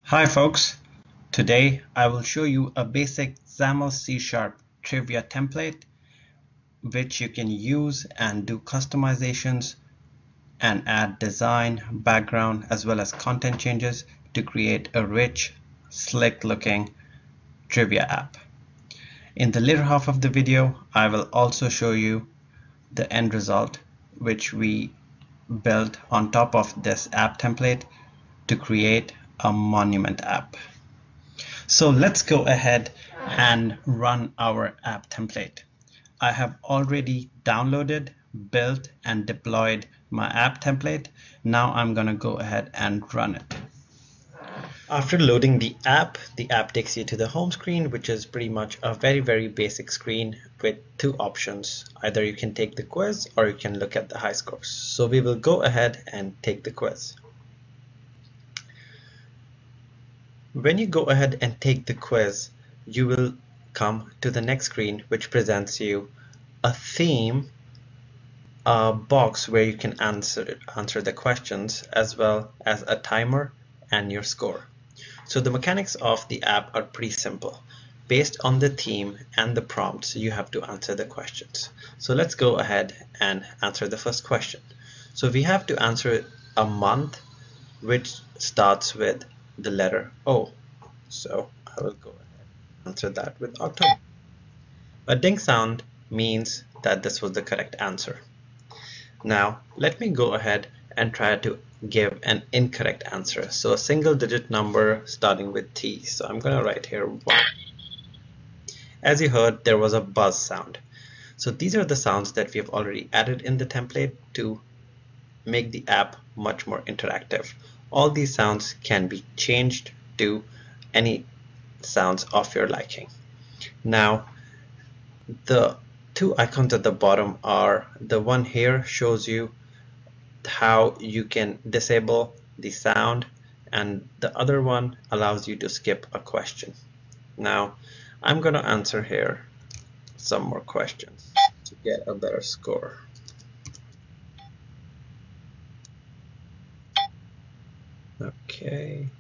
Hi folks, today I will show you a basic XAML C# trivia template which you can use and do customizations and add design, background as well as content changes to create a rich, slick looking trivia app. In the later half of the video, I will also show you the end result which we built on top of this app template to create a monument app. So let's go ahead and run our app template. I have already downloaded, built, and deployed my app template. Now I'm going to go ahead and run it. After loading the app takes you to the home screen, which is pretty much a very basic screen with two options. Either you can take the quiz or you can look at the high scores. So we will go ahead and take the quiz. When you go ahead and take the quiz, you will come to the next screen, which presents you a theme, a box where you can answer the questions, as well as a timer and your score. So the mechanics of the app are pretty simple. Based on the theme and the prompts, you have to answer the questions. So let's go ahead and answer the first question. So we have to answer a month which starts with the letter O. So I will go ahead and answer that with October. A ding sound means that this was the correct answer. Now let me go ahead and try to give an incorrect answer. So a single digit number starting with T. So I'm going to write here 1. As you heard, there was a buzz sound. So these are the sounds that we have already added in the template to make the app much more interactive. All these sounds can be changed to any sounds of your liking. Now the two icons at the bottom are, the one here shows you how you can disable the sound, and the other one allows you to skip a question. Now I'm going to answer here some more questions to get a better score. Okay.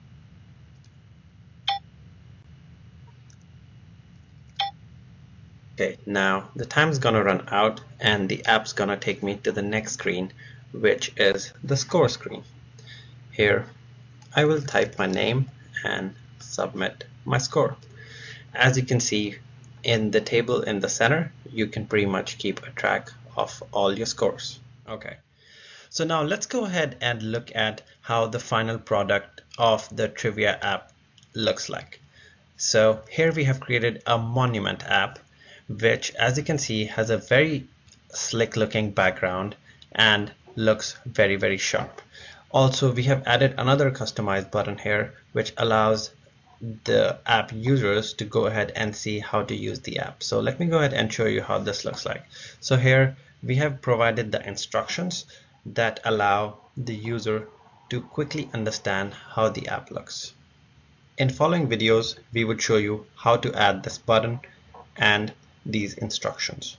Okay, now the time's gonna run out and the app's gonna take me to the next screen, which is the score screen. Here I will type my name and submit my score. As you can see in the table in the center, you can pretty much keep a track of all your scores. Okay, so now let's go ahead and look at how the final product of the trivia app looks like. So here we have created a monument app, which, as you can see, has a very slick looking background and looks very sharp. Also, we have added another customized button here, which allows the app users to go ahead and see how to use the app. So let me go ahead and show you how this looks like. So here we have provided the instructions that allow the user to quickly understand how the app looks. In following videos, we would show you how to add this button and these instructions.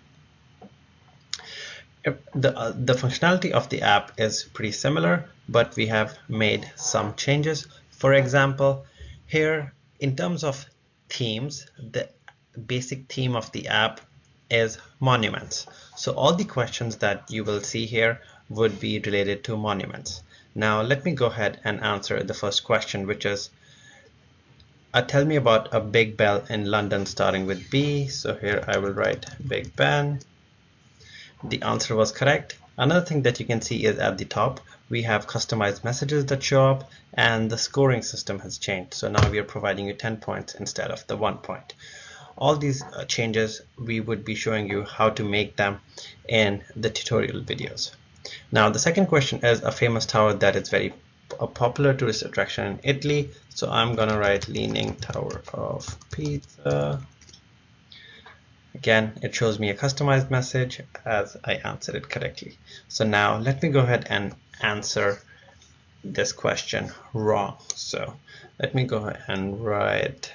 The functionality of the app is pretty similar, but we have made some changes. For example, here in terms of themes, the basic theme of the app is monuments. So all the questions that you will see here would be related to monuments. Now let me go ahead and answer the first question, which is tell me about a Big Bell in London starting with B. So here I will write Big Ben. The answer was correct. Another thing that you can see is at the top we have customized messages that show up, and the scoring system has changed. So now we are providing you 10 points instead of the 1 point. All these changes we would be showing you how to make them in the tutorial videos. Now the second question is a famous tower that is a popular tourist attraction in Italy. So I'm gonna write Leaning Tower of Pisa. Again, it shows me a customized message as I answered it correctly. So now let me go ahead and answer this question wrong. So let me go ahead and write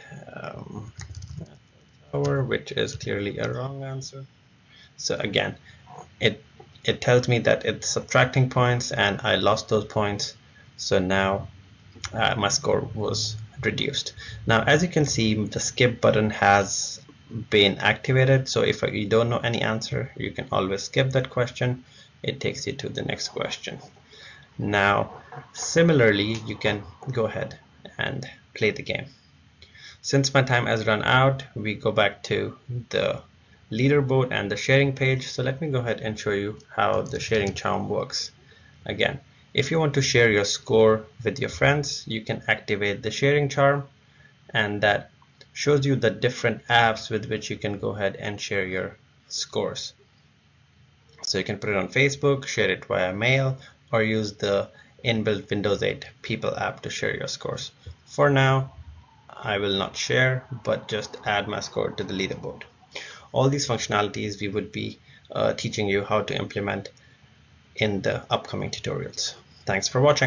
tower, which is clearly a wrong answer. So again, it tells me that it's subtracting points and I lost those points. So now my score was reduced. Now, as you can see, the skip button has been activated. So if you don't know any answer, you can always skip that question. It takes you to the next question. Now, similarly, you can go ahead and play the game. Since my time has run out, we go back to the leaderboard and the sharing page. So let me go ahead and show you how the sharing charm works. Again, if you want to share your score with your friends, you can activate the sharing charm, and that shows you the different apps with which you can go ahead and share your scores. So you can put it on Facebook, share it via mail, or use the inbuilt Windows 8 People app to share your scores. For now, I will not share, but just add my score to the leaderboard. All these functionalities we would be teaching you how to implement in the upcoming tutorials. Thanks for watching.